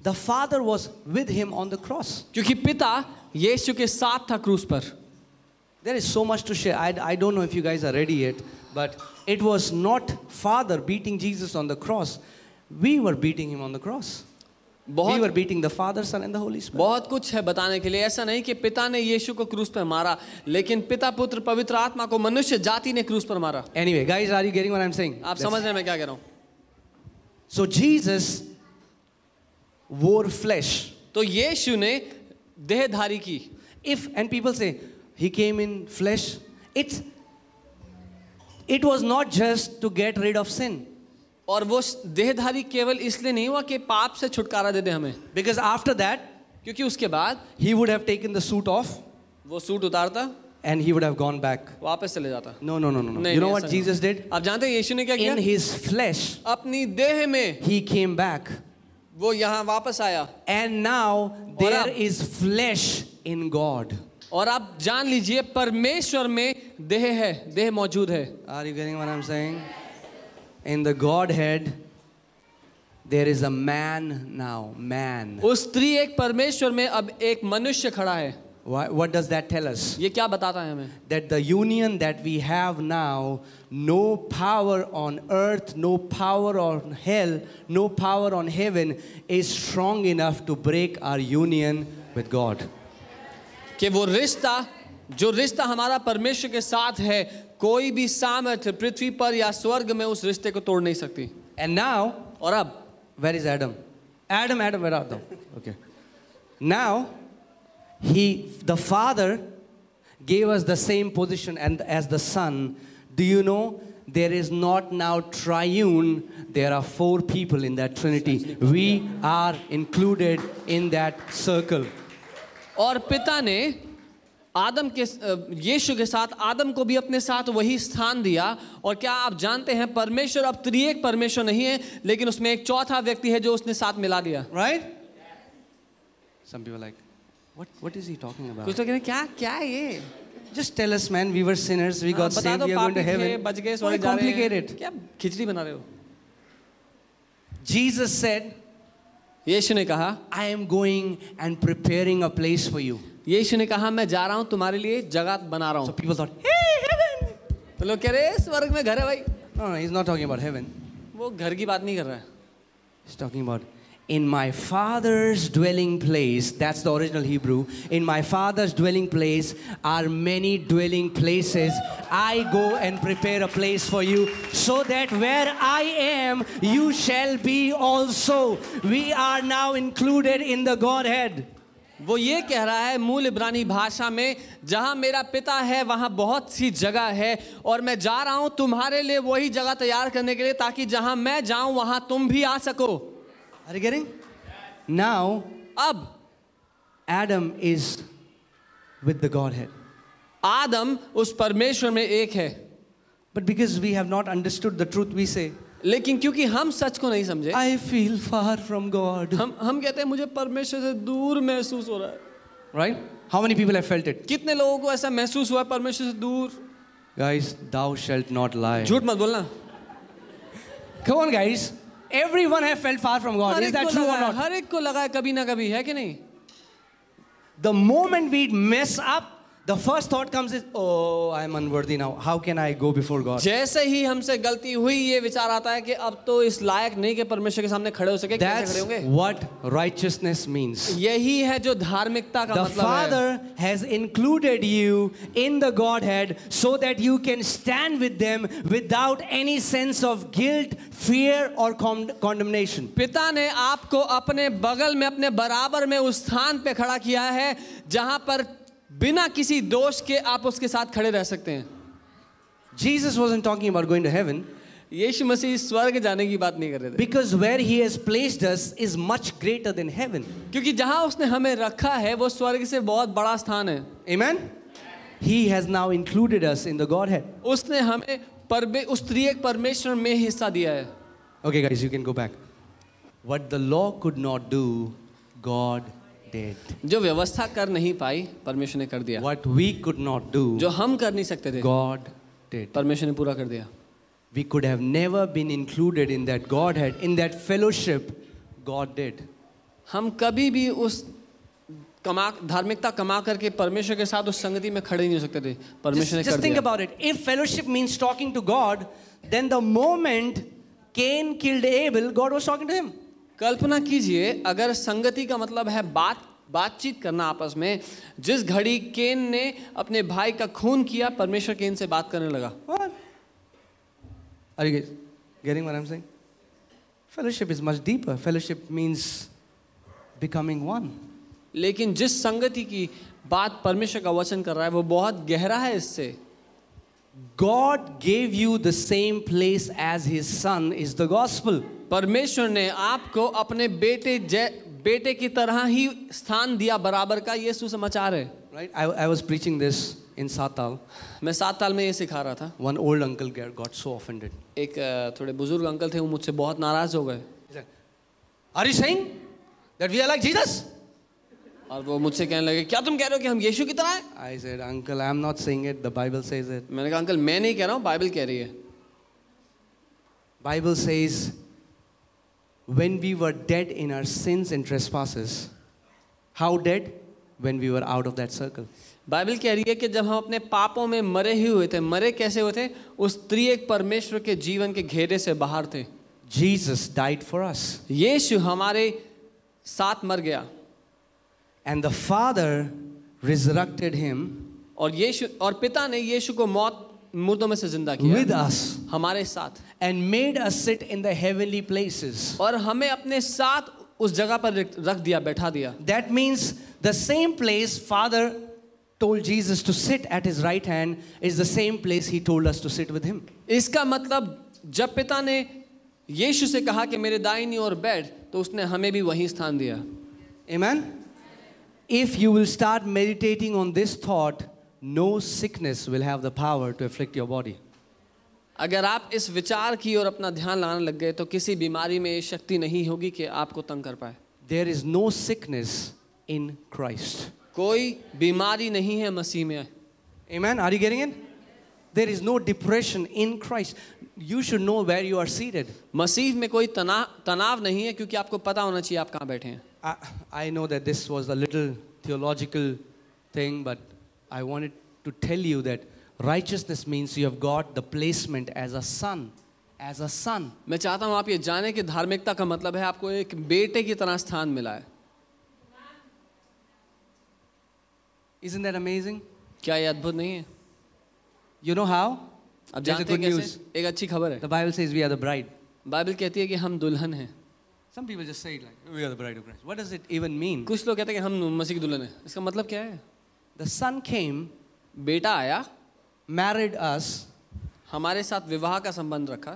The Father was with him on the cross. क्योंकि पिता यीशु के साथ था क्रूस पर। There is so much to share. I, I don't know if you guys are ready yet, but it was not Father beating Jesus on the cross. We were beating him on the cross. We were beating the Father, Son and the Holy Spirit. बहुत कुछ है बताने के लिए। ऐसा नहीं कि पिता ने यीशु को क्रूस पर मारा, लेकिन पिता, पुत्र, पवित्र आत्मा को मनुष्य जाति ने क्रूस पर मारा। Anyway, guys, are you getting what I'm saying? आप समझ रहे हैं मैं क्या कह रहा हूँ? So Jesus wore flesh. तो यीशु ने देहधारी की। If and people say he came in flesh, it's it was not just to get rid of sin. और वो देहधारी केवल इसलिए नहीं हुआ कि पाप से छुटकारा दे दे हमें। Because after that, क्योंकि उसके बाद he would have taken the suit off वो सूट उतारता and he would have gone back. वापस चले जाता। No, no, no, no, no. नहीं, You know नहीं, what ऐसा Jesus नहीं। did? आप जानते हैं यीशु ने क्या किया? In his flesh, अपनी देह में he came back. वो यहाँ वापस आया। And now there अब- is flesh in God. और आप जान लीजिए परमेश्वर में देह है, देह मौजूद है। Are you getting what I'm saying? In the Godhead, there is a man now, man. उस स्त्री एक परमेश्वर में अब एक मनुष्य खड़ा है। Why, what does that tell us? ये क्या बताता है हमें? That the union that we have now, no power on earth, no power on hell, no power on heaven is strong enough to break our union with God. कि वो रिश्ता, जो रिश्ता हमारा परमेश्वर के साथ है, कोई भी सामर्थ्य पृथ्वी पर या स्वर्ग में उस रिश्ते को तोड़ नहीं सकती। And now, और अब where is Adam? Adam, Adam, where are Adam? Okay. Now, he, the Father gave us the same position and as the Son. Do you know there is not now triune? There are four people in that Trinity. We are included in that circle. और पिता ने आदम के यीशु के साथ आदम को भी अपने साथ वही स्थान दिया। और क्या आप जानते हैं परमेश्वर अब त्रिएक परमेश्वर नहीं है, लेकिन उसमें एक चौथा व्यक्ति है जो उसने साथ मिला दिया। Right? Some people are like, what, what is he talking about? कुछ तो कह रहे हैं क्या क्या है ये? Just tell us, man, we were sinners, we got बता saved, दो we are going to पापी थे, heaven. बच गए, Why स्वर्ग जा रहे हैं। complicate it? क्या खिचड़ी बना रहे हो? Jesus said, यीशु ने कहा, I am going and preparing a place for you. यीशु ने कहा मैं जा रहा हूँ तुम्हारे लिए जगह बना रहा So हूँ। people thought, hey, heaven. तो लोग कह रहे हैं स्वर्ग में घर है भाई। No, no, he's not talking about heaven. वो घर की बात नहीं कर रहा है। He's talking about in my Father's dwelling place. That's the original Hebrew. In my Father's dwelling place are many dwelling places. I go and prepare a place for you so that where I am, you shall be also. We are now included in the Godhead. वो ये कह रहा है मूल इब्रानी भाषा में, जहाँ मेरा पिता है वहाँ बहुत सी जगह है और मैं जा रहा हूँ तुम्हारे लिए वही जगह तैयार करने के लिए, ताकि जहाँ मैं जाऊँ वहाँ तुम भी आ सको। Are you getting? Now, अब Adam is with the Godhead. आदम उस परमेश्वर में एक है। But because we have not understood the truth, we say, लेकिन क्योंकि हम सच को नहीं समझे, I feel far from God. हम हम कहते हैं मुझे परमेश्वर से दूर महसूस हो रहा है। Right? How many people have felt it? कितने लोगों को ऐसा महसूस हुआ है परमेश्वर से दूर? Guys, thou shalt not lie. झूठ मत बोलना। Come on, guys. Everyone have felt far from God. Her Is एक that को true लगा or है, not? हर एक को लगा है कभी ना कभी, है कि नहीं? The moment we mess up, the first thought comes is, oh, I'm unworthy now. How can I go before God? जैसे ही हमसे गलती हुई ये विचार आता है कि अब तो इस लायक नहीं कि परमेश्वर के सामने खड़े हो सके, कैसे That's खड़े होंगे? what righteousness means. यही है जो धार्मिकता का The मतलब है। Father has included you in the Godhead so that you can stand with them without any sense of guilt, fear or con- condemnation. पिता ने आपको अपने बगल में अपने बराबर में उस स्थान पे खड़ा किया है जहां पर बिना किसी दोष के आप उसके साथ खड़े रह सकते हैं। Jesus wasn't talking about going to heaven यीशु मसीह स्वर्ग जाने की बात नहीं कर रहे थे, because where he has placed us is much greater than heaven. क्योंकि जहां उसने हमें रखा है वो स्वर्ग से बहुत बड़ा स्थान है। Amen? He has now included us in the Godhead. उसने हमें परमे उस त्रिएक परमेश्वर में हिस्सा दिया है। Okay, guys, you can go back. What the law could not do, God did. जो व्यवस्था कर नहीं पाई परमेश्वर ने कर दिया। What we could not do, जो हम कर नहीं सकते थे God did. परमेश्वर ने पूरा कर दिया। We could have never been included in that Godhead, in that fellowship. God did. हम कभी भी उस कमा धार्मिकता कमा करके परमेश्वर के साथ उस संगति में खड़े नहीं हो सकते थे. परमेश्वर ने Just, just कर think दिया. about it. If fellowship means talking to God, then the moment Cain killed Abel, God was talking to him. कल्पना कीजिए अगर संगति का मतलब है बात बातचीत करना आपस में, जिस घड़ी केन ने अपने भाई का खून किया, परमेश्वर केन से बात करने लगा. What? Are you guys getting what I'm saying? Fellowship is much deeper. Fellowship means becoming one. लेकिन जिस संगति की बात परमेश्वर का वचन कर रहा है वो बहुत गहरा है इससे. God gave you the same place as His Son is the gospel. परमेश्वर ने आपको अपने बेटे बेटे की तरह ही स्थान दिया बराबर का, ये सुसमाचार है. Right? I, I was preaching this in Satal. मैं सात ताल में ये सिखा रहा था. One old uncle got so offended. एक थोड़े बुजुर्ग अंकल थे, वो मुझसे बहुत नाराज हो गए. He said, "Are you saying that we are like Jesus?" और वो मुझसे कहने लगे, क्या तुम कह रहे हो कि हम यीशु की तरह हैं? I said, "Uncle, I am not saying it. The Bible says it." मैंने कहा, अंकल मैं नहीं कह रहा हूँ, बाइबल कह रही है. Bible says, when we were dead in our sins and trespasses, how dead? When we were out of that circle. Bible कह रही है कि जब हम अपने पापों में मरे ही हुए थे. मरे कैसे हुए थे? उस त्रिएक परमेश्वर के जीवन के घेरे से बाहर थे. Jesus died for us. यीशु हमारे साथ मर गया. And the Father resurrected him. और यीशु और पिता ने यीशु को मौत मुर्दों में से जिंदा किया. With us. हमारे साथ. And made us sit in the heavenly places. और हमें अपने साथ उस जगह पर रख दिया, बैठा दिया. That means the same place Father told Jesus to sit at His right hand is the same place He told us to sit with Him. इसका मतलब जब पिता ने यीशु से कहा कि मेरे दाहिनी ओर बैठ, तो उसने हमें भी वहीं स्थान दिया. Amen. If you will start meditating on this thought, no sickness will have the power to afflict your body. अगर आप इस विचार की ओर अपना ध्यान लाने लग गए तो किसी बीमारी में ये शक्ति नहीं होगी कि आपको तंग कर पाए. There is no sickness in Christ. कोई बीमारी नहीं है मसीह में. Amen. Are you getting it? There is no depression in Christ. You should know where you are seated. मसीह में कोई तनाव तनाव नहीं है, क्योंकि आपको पता होना चाहिए आप कहाँ बैठे हैं. I, I know that this was a little theological thing, but I wanted to tell you that righteousness means you have got the placement as a son, as a son. मैं चाहता हूँ आप ये जाने कि धार्मिकता का मतलब है आपको एक बेटे की तरह स्थान मिला है. Isn't that amazing? क्या ये अद्भुत नहीं है? You know how? अब There's a जानते good हैं news. कैसे? एक अच्छी खबर है. The Bible says we are the bride. Bible कहती है कि हम दुल्हन हैं. Some people just say it like, we are the bride of Christ. What does it even mean? कुछ लोग कहते हैं कि हम मसीह की दुल्हन हैं. इसका मतलब क्या है? The son came, बेटा आया, married us, हमारे साथ विवाह का संबंध रखा.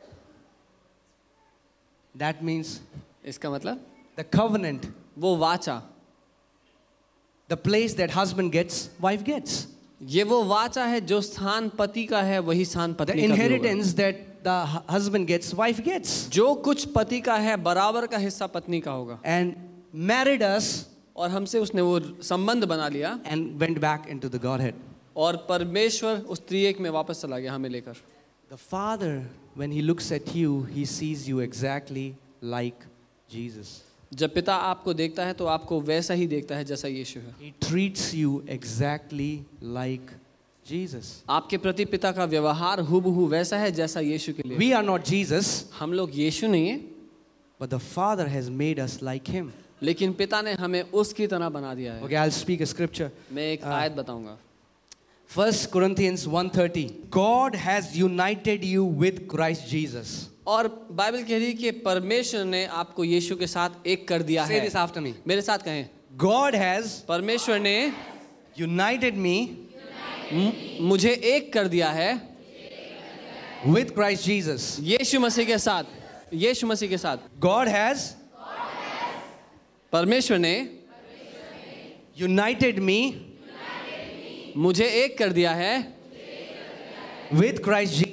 that means इसका मतलब the covenant, वो वाचा, the place that husband gets, wife gets. ये वो वाचा है जो स्थान पति का है वही स्थान The पत्नी का भी होगा. inheritance that the hu- husband gets, wife gets. जो कुछ पति का है बराबर का हिस्सा पत्नी का होगा. And married us और हमसे उसने वो संबंध बना लिया and went back into the Godhead. और परमेश्वर उस त्रिएक में वापस चला गया हमें लेकर. The Father, when He looks at you, He sees you exactly like Jesus. जब पिता आपको देखता है तो आपको वैसा ही देखता है जैसा यीशु है. He treats you exactly like Jesus. आपके प्रति पिता का व्यवहार हूबहू वैसा है जैसा यीशु के लिए. We are not Jesus, हम लोग यीशु नहीं है, but the Father has made us like Him. लेकिन पिता ने हमें उसकी तरह बना दिया है. Okay, I'll speak a scripture. मैं एक आयत बताऊंगा. First Corinthians one thirty. God has united you with Christ Jesus. और बाइबल कह रही है कि परमेश्वर ने आपको यीशु के साथ एक कर दिया Say है. this after me. मेरे साथ कहें, God has परमेश्वर ने united me म- मुझे एक कर दिया है with Christ Jesus. यीशु मसीह के साथ. यीशु मसीह के साथ God has परमेश्वर ने united me मुझे एक कर दिया है with Christ Jesus.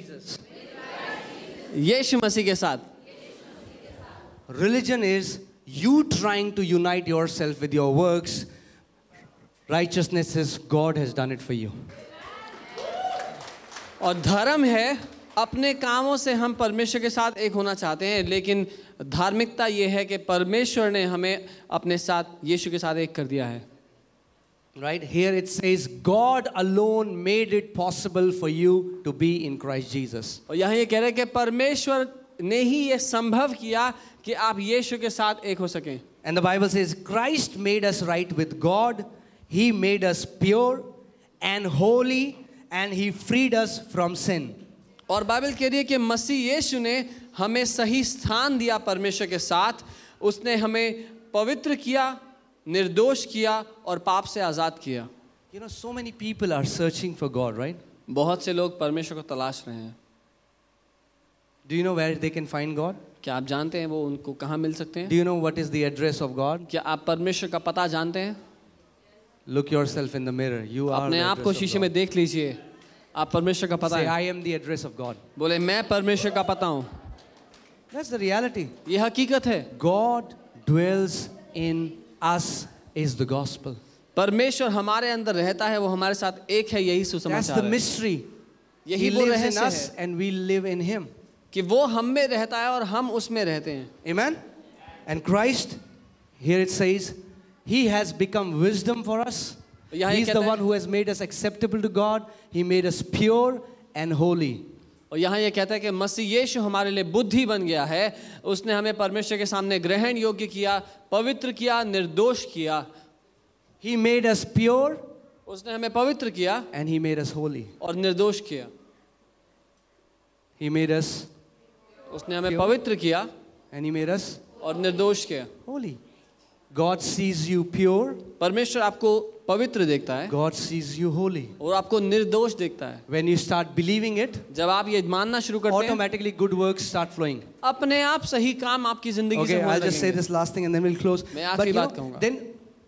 यीशु मसीह के साथ. Religion is you trying to unite yourself with your works. Righteousness is God has done it for you. और धर्म है अपने कामों से हम परमेश्वर के साथ एक होना चाहते हैं, लेकिन धार्मिकता ये है कि परमेश्वर ने हमें अपने साथ यीशु के साथ एक कर दिया है. Right? Here it says, God alone made it possible for you to be in Christ Jesus. और यहाँ ये कह रहे हैं कि परमेश्वर ने ही ये संभव किया कि आप यीशु के साथ एक हो सकें. And the Bible says, Christ made us right with God. He made us pure and holy, and He freed us from sin. और बाइबल कह रही है कि मसीह यीशु ने हमें सही स्थान दिया परमेश्वर के साथ. उसने हमें पवित्र किया, निर्दोष किया और पाप से आज़ाद किया. You know, so many people are searching for God, right? बहुत से लोग परमेश्वर को तलाश रहे हैं. Do you know where they can find God? क्या आप जानते हैं वो उनको कहाँ मिल सकते हैं? Do you know what is the address of God? क्या आप परमेश्वर का पता जानते हैं? Look yourself in the mirror. You are अपने the आप को address of शीशे God. में देख लीजिए. आप परमेश्वर का पता Say, है. I am the address of God. बोले मैं परमेश्वर का पता हूँ. That's the reality. ये हकीकत है. God dwells in us is the gospel. परमेश्वर हमारे अंदर रहता है, वो हमारे साथ एक है, यही That's सुसमाचार the है. mystery. यही He वो lives in रहस्य us है and we live in Him. कि वो हम में रहता है और हम उसमें रहते हैं. Amen? And Christ, here it says, He has become wisdom for us. यहाँ ये He's the कहता है- one who has made us acceptable to God. He made us pure and holy. और यहाँ ये कहता है कि मसीह यीशु हमारे लिए बुद्धि बन गया है. उसने हमें परमेश्वर के सामने ग्रहण योग्य किया, पवित्र किया, निर्दोष किया. He made us pure उसने हमें पवित्र किया and He made us holy. और निर्दोष किया. He made us उसने हमें पवित्र किया and He made us और निर्दोष किया. holy. God sees you pure. परमेश्वर आपको पवित्र देखता है God sees you holy. और आपको निर्दोष देखता है. When you start believing it, जब आप ये मानना शुरू करते हैं, automatically good works start flowing. अपने आप सही काम आपकी जिंदगी Okay, से होने I'll just say लगेंगे. this last thing and then we'll close. मैं आखिरी But you बात know, कहूँगा. then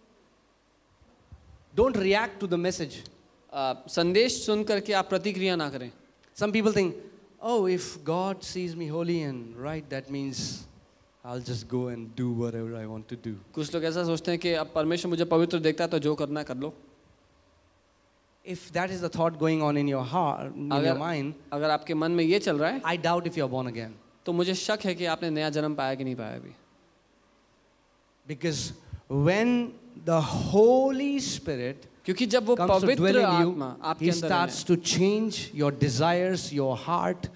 don't react to the message. आ, संदेश सुन करके आप प्रतिक्रिया ना करें. Some people think, oh, if God sees me holy and right, that means I'll just go and do whatever I want to do. कुछ लोग ऐसा सोचते हैं कि अब परमेश्वर मुझे पवित्र देखता है तो जो करना है कर लो. If that is the thought going on in your heart, in your अगर mind, अगर आपके मन में ये चल रहा है I doubt if you're born again. तो मुझे शक है कि आपने नया जन्म पाया कि नहीं पाया अभी. Because when the Holy Spirit क्योंकि जब वो comes to dwell पवित्र in you, आत्मा आपके He अंदर starts to change your desires, your heart.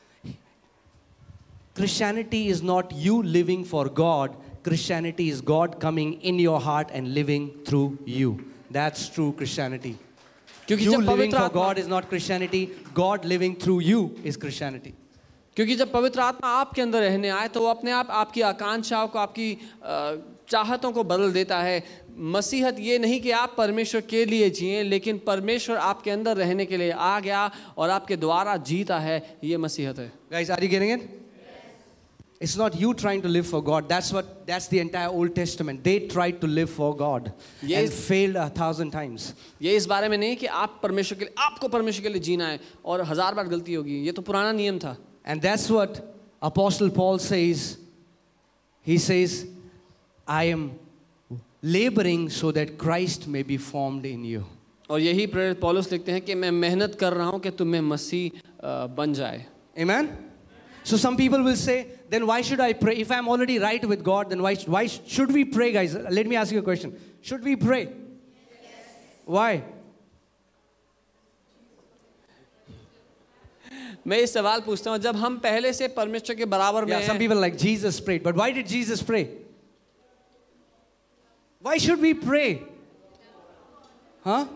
Christianity is not you living for God. Christianity is God coming in your heart and living through you. That's true Christianity. क्योंकि You जब living पवित्र for आत्मा God is not Christianity. God living through you is Christianity. क्योंकि जब पवित्र आत्मा आपके अंदर रहने आए तो वो अपने आप आपकी आकांक्षाओं को, आपकी अ, चाहतों को बदल देता है. मसीहत ये नहीं कि आप परमेश्वर के लिए जिएं, लेकिन परमेश्वर आपके अंदर रहने के लिए आ गया और आपके द्वारा जीता है. ये मसीहत है. Guys, are you getting it? It's not you trying to live for God. That's what. That's the entire Old Testament. They tried to live for God Yes. and failed a thousand times. ये इस बारे में नहीं कि आप परमेश्वर के लिए, आपको परमेश्वर के लिए जीना है और हजार बार गलती होगी. ये तो पुराना नियम था. And that's what Apostle Paul says. He says, I am laboring so that Christ may be formed in you. और यही प्रेरित पौलुस लिखते हैं कि मैं मेहनत कर रहा हूँ कि तुम्हें मसीह अ, बन जाए. Amen? So some people will say, then why should I pray? If I'm already right with God, then why, why should we pray, guys? Let me ask you a question. Should we pray? Yes. Why? मैं ये सवाल पूछता हूँ, जब हम पहले से परमेश्वर के बराबर में Yeah, some हैं, people like Jesus prayed. But why did Jesus pray? Why should we pray? Huh?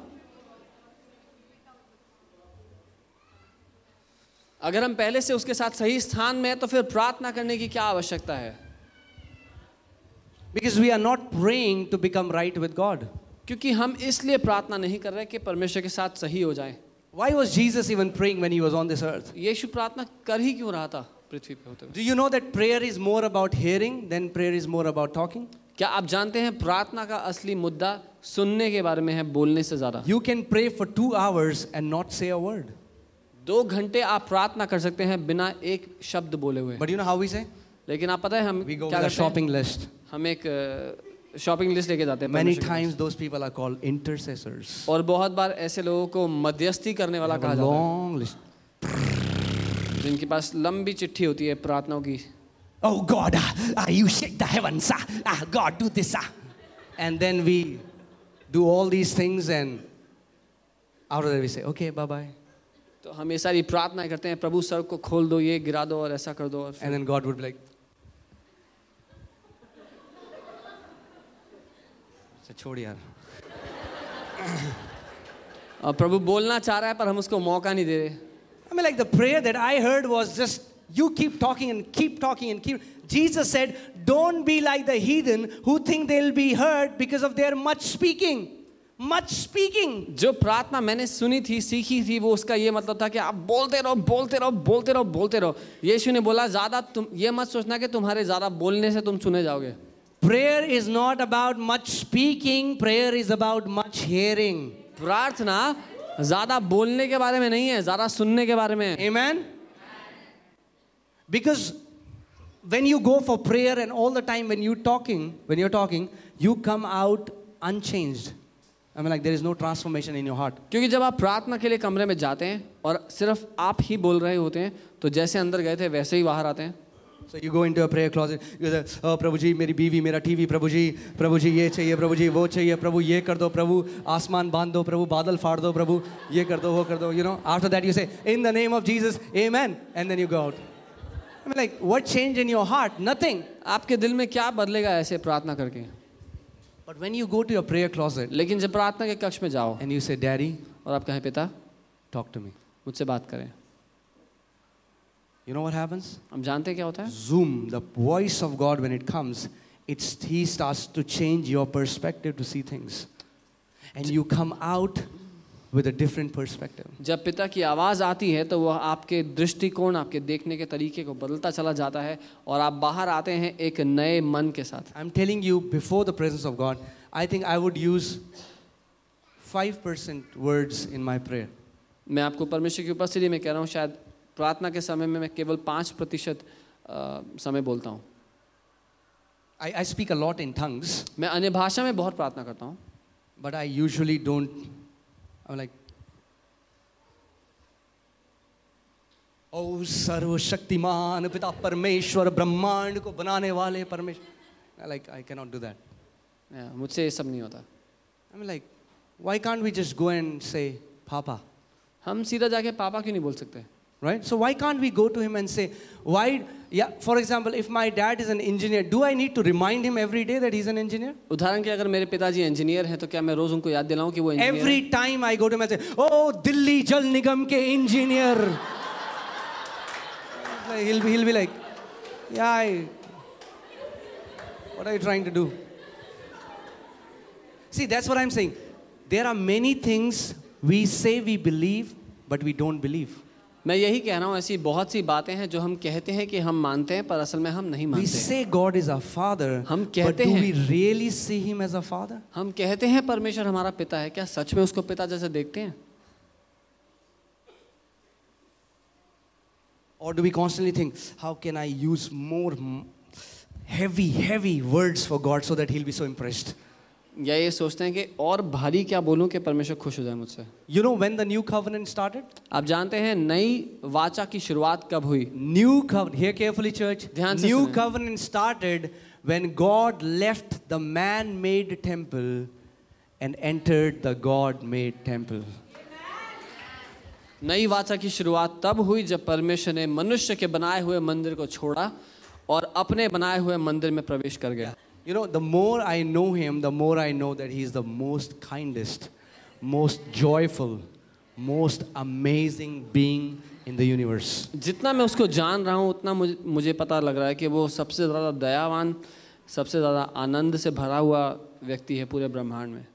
अगर हम पहले से उसके साथ सही स्थान में हैं तो फिर प्रार्थना करने की क्या आवश्यकता है? Because we are not praying to become right with God. क्योंकि हम इसलिए प्रार्थना नहीं कर रहे कि परमेश्वर के साथ सही हो जाएं. Why was Jesus even praying when he was on this earth? यीशु प्रार्थना कर ही क्यों रहा था पृथ्वी पे होते हुए? Do you know that prayer is more about hearing than prayer is more about talking? क्या आप जानते हैं प्रार्थना का असली मुद्दा सुनने के बारे में है, बोलने से ज्यादा. You can pray for two hours and not say a word. दो घंटे आप प्रार्थना कर सकते हैं बिना एक शब्द बोले हुए. But you know how we say? लेकिन आप पता है हम We go क्या with a करते हैं? shopping list. हम एक शॉपिंग लिस्ट लेके जाते हैं Many परमेश्वर के times those people are called intercessors. पास. और बहुत बार ऐसे लोगों को मध्यस्थी करने वाला Have a कहा जाता है. long list. जिनके पास लंबी चिट्ठी होती है प्रार्थनाओं की. Oh God, ah, ah, you shake the heavens, ah, ah, God, do this, ah. And then we do all these things and after that we say, okay, bye-bye. तो हम ये सारी प्रार्थनाएं करते हैं, प्रभु स्वर्ग को खोल दो, ये गिरा दो और ऐसा कर दो. और And then God would be like, छोड़ यार. और प्रभु बोलना चाह रहा है पर हम उसको मौका नहीं दे रहे. I mean, like the prayer that I heard was just, you keep talking and keep talking and keep. Jesus said, don't be like the heathen who think they'll be heard because of their much speaking. Much speaking. जो प्रार्थना मैंने सुनी थी, सीखी थी, वो उसका ये मतलब था कि आप बोलते रहो, बोलते रहो, बोलते रहो, बोलते रहो. यीशु ने बोला ज्यादा तुम ये मत सोचना कि तुम्हारे ज्यादा बोलने से तुम सुने जाओगे. Prayer is not about much speaking. Prayer is about much hearing. प्रार्थना ज्यादा बोलने के बारे में नहीं है, ज्यादा सुनने के बारे में है. Amen. Because when you go for prayer and all the time when you talking, when you're talking, you come out unchanged. I mean, like there is no transformation in your heart. क्योंकि जब आप प्रार्थना के लिए कमरे में जाते हैं और सिर्फ आप ही बोल रहे होते हैं, तो जैसे अंदर गए थे वैसे ही बाहर आते हैं. So you go into a prayer closet. You say, oh प्रभु जी मेरी बीवी मेरा टीवी, प्रभु जी प्रभु जी ये चाहिए, प्रभु जी वो चाहिए, प्रभु ये कर दो, प्रभु आसमान बांध दो, प्रभु बादल फाड़ दो, प्रभु ये कर दो वो कर दो. You know, after that you say in the name of Jesus, Amen, and then you go out. I mean, like what changed in your heart? Nothing. आपके दिल में क्या बदलेगा ऐसे प्रार्थना करके? But when you go to your prayer closet, लेकिन जब प्रार्थना के कक्ष में जाओ and you say, Daddy, और आप कहें पिता talk to me. मुझसे बात करें, You know what happens? हम जानते हैं क्या होता है? Zoom, the voice of God when it comes, it's He starts to change your perspective to see things, and you come out with a different perspective. जब पिता की आवाज़ आती है तो वह आपके दृष्टिकोण, आपके देखने के तरीके को बदलता चला जाता है और आप बाहर आते हैं एक नए मन के साथ. I'm telling you, before the presence of God, I think I would use five percent words in my prayer. मैं आपको परमेश्वर की उपस्थिति में कह रहा हूँ, शायद प्रार्थना के समय में मैं केवल पाँच प्रतिशत समय बोलता हूँ. I, I speak a lot in tongues. मैं अन्य भाषा में बहुत प्रार्थना करता हूँ. But I usually don't. I'm like, ओ सर्वशक्तिमान पिता परमेश्वर ब्रह्मांड को बनाने वाले परमेश्वर. Like I cannot do that. Yeah, मुझसे ये सब नहीं होता. I'm like, why can't we just go and say Papa? हम सीधा जाके पापा क्यों नहीं बोल सकते? Right? So why can't we go to him and say, why? Yeah. For example, if my dad is an engineer, do I need to remind him every day that he's an engineer? उदाहरण के अगर मेरे पिताजी engineer हैं तो क्या मैं रोज उनको याद दिलाऊं कि वो इंजीनियर हैं? Every time I go to him and say, oh, Delhi जल निगम के engineer. He'll be, he'll be like, yeah, I, what are you trying to do? See, that's what I'm saying. There are many things we say we believe, but we don't believe. मैं यही कह रहा हूँ, ऐसी बहुत सी बातें हैं जो हम कहते हैं कि हम मानते हैं पर असल में हम नहीं मानते. We say God is our father, हम but कहते do हैं, we really see him as a father? हम कहते हैं परमेश्वर हमारा पिता है, क्या सच में उसको पिता जैसे देखते हैं? Or do we constantly think, how can I use more heavy, heavy words for God so that he'll be so impressed? या ये सोचते हैं कि और भारी क्या बोलूं कि परमेश्वर खुश हो जाए मुझसे? You know when the new covenant started? आप जानते हैं नई वाचा की शुरुआत कब हुई? New covenant, hear carefully church. ध्यान से New सुनें. covenant started when God left the man-made temple and entered the God-made temple. नई वाचा की शुरुआत तब हुई जब परमेश्वर ने मनुष्य के बनाए हुए मंदिर को छोड़ा और अपने बनाए हुए मंदिर में प्रवेश कर गया. You know, the more I know him, the more I know that he is the most kindest, most joyful, most amazing being in the universe. जितना मैं उसको जान रहा हूँ उतना मुझे मुझे पता लग रहा है कि वो सबसे ज़्यादा दयावान, सबसे ज़्यादा आनंद से भरा हुआ व्यक्ति है पूरे ब्रह्मांड में.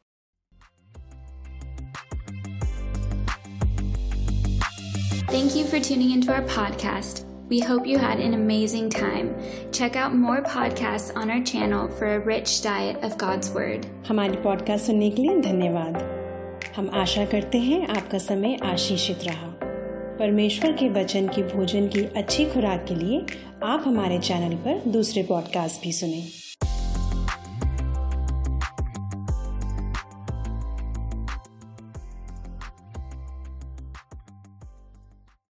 Thank you for tuning into our podcast. We hope you had an amazing time. Check out more podcasts on our channel for a rich diet of God's Word. हमारी पॉडकास्ट सुनने के लिए धन्यवाद. हम आशा करते हैं आपका समय आशीषित रहा. परमेश्वर के वचन की भोजन की अच्छी खुराक के लिए आप हमारे चैनल पर दूसरे पॉडकास्ट भी सुनें.